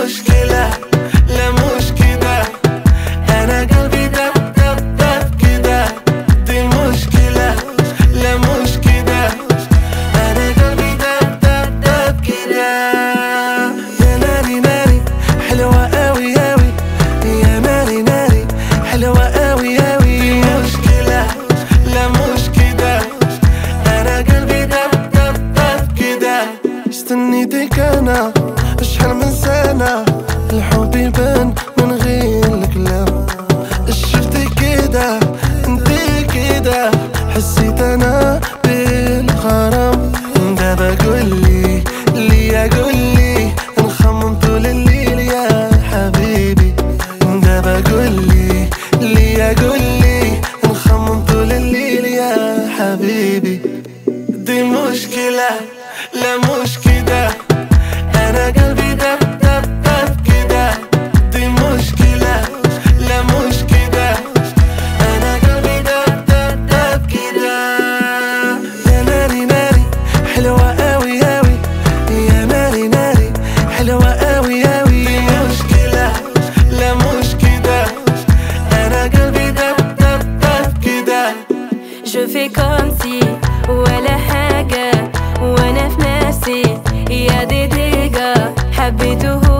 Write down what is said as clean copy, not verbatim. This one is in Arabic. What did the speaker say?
مشكلة لا مش كده، أنا قلبي دب دب دب كده. دي المشكلة لا مش كده، أنا قلبي دب دب دب كده. يا ناري ناري حلوة أوي أوي، يا ناري ناري حلوة أوي أوي. دي مشكلة لا مش كده، أنا قلبي دب دب دب كده. استنيتك أنا شحال من سنة، الحب يبان من غير الكلام. شفتي كده انتي كده، حسيت أنا بالغرام. دابا قولي ليا قولي، نخمم طول الليل يا حبيبي. دابا قولي ليا قولي، نخمم طول الليل يا حبيبي. دي المشكلة لا مش كده، أنا قلبي دب دب دب كده. دي المشكلة لا مش كده، أنا قلبي دب دب دب كده. يا ناري ناري حلوة أوي أوي، يا ناري ناري حلوة أوي أوي. دي مشكلة لا مش كده، أنا قلبي دب دب دب كده. Je fais comme si ولا حاجة، وانا في نفسي يا دي ديجا حبيته